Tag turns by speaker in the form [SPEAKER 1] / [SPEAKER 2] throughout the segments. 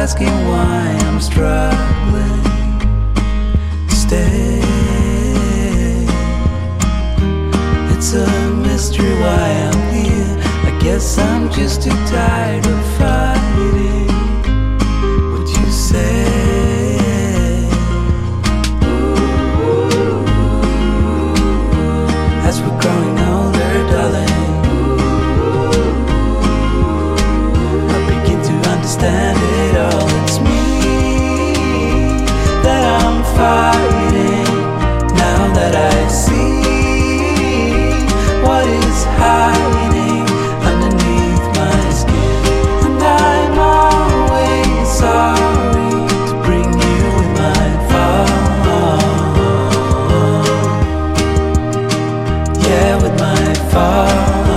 [SPEAKER 1] asking why I'm struggling to stay. It's a mystery why I'm here. I guess I'm just too tired of fighting. Would you say? As we're growing older, darling, I begin to understand it all. It's me that I'm fighting. Now that I see what is hiding underneath my skin, and I'm always sorry to bring you in my fall. Yeah, with my fall.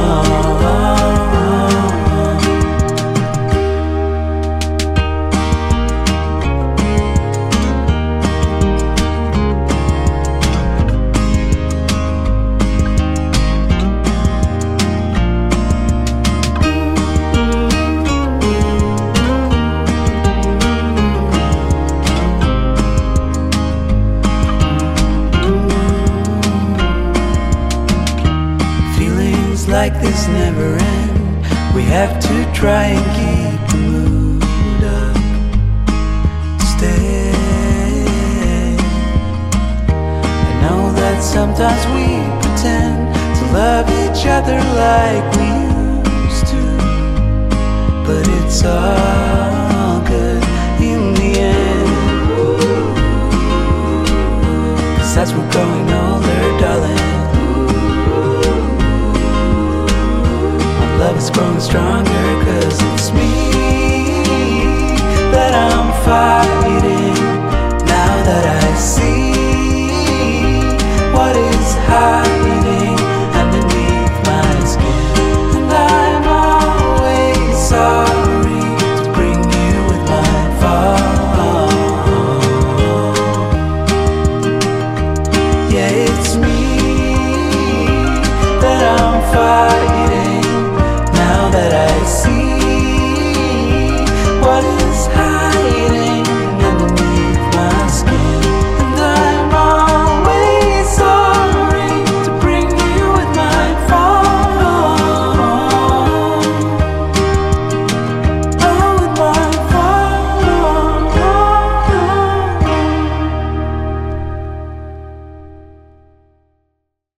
[SPEAKER 1] Like this never end. We have to try and keep the mood up, stay. I know that sometimes we pretend to love each other like we used to, but it's all good in the end. 'Cause as we're growing older, darling, love is growing stronger, 'cause it's me that I'm fighting. Now that I see what is hiding underneath my skin, and I'm always sorry to bring you with my fall. Yeah, it's me that I'm fighting. That I see what is happening.